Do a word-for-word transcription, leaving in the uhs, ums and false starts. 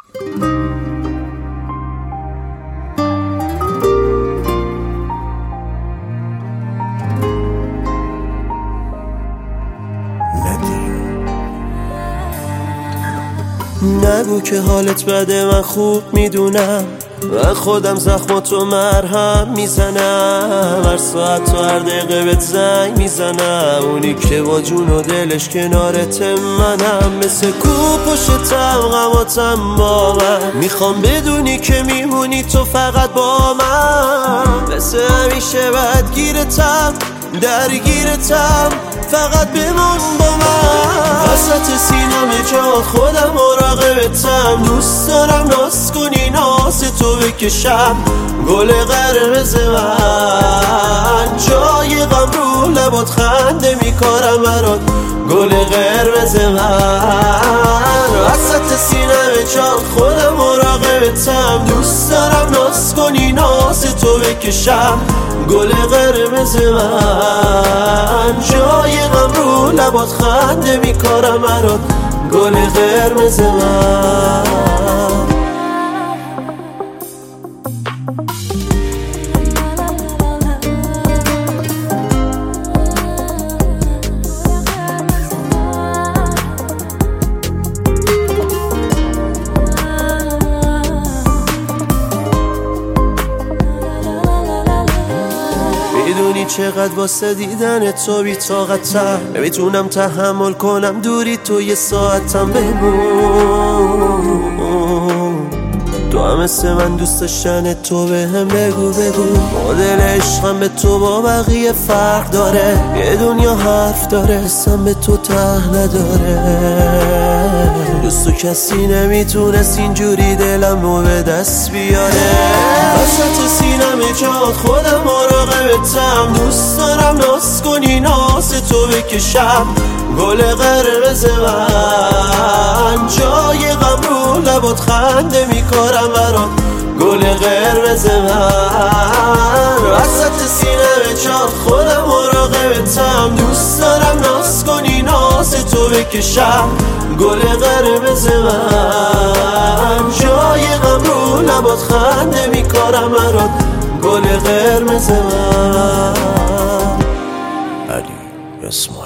نگو که حالت بده، من خوب میدونم، من خودم زخماتو مرهم میزنم، هر ساعت و هر دقیقه بهت زنگ میزنم، اونی که با جون و دلش کنارت منم، مثل کو پشتم غماتم با من، میخوام بدونی که میمونی تو فقط با من، مثل همیشه بدگیرتم درگیرتم، فقط بمون با من، وسط سینم جا خودم مراقبتم، دوست دارم ناز کنی ناز تو بکشم، گل قرمز من، جای غم رو لبات خنده میکارم برات، گل قرمز من، وسط سینم جا خودم مراقبتم، دوست دارم ناز کنی ناز تو بکشم، گل قرمز من، جای غم رو لبات خنده میکارم برات، گل قرمز من. میدونی چقدر واسه دیدن تو بی طاقتم، نمیتونم تحمل کنم دوری تو یه ساعتم بمون، تو هم مثل من دوست داشتن تو به هم بگو بگو، مدل عشقم به تو با بقیه فرق داره، یه دنیا حرف داره اسم به تو ته نداره، دوستو کسی نمیتونست اینجوری دلم رو به دست بیاره، وسط سینم جات خودم مراقبتم، دوست دارم ناز کنی ناز تو بکشم، گل قرمز من، جای غم رو لبات خنده میکارم برات، گل قرمز من، وسط سینم جات خودم مراقبتم، دوست دارم ناز کنی ناز تو بکشم، گل قرمز من، جای غم رو لبات خنده میکارم برات، گل قرمز من. علی اسم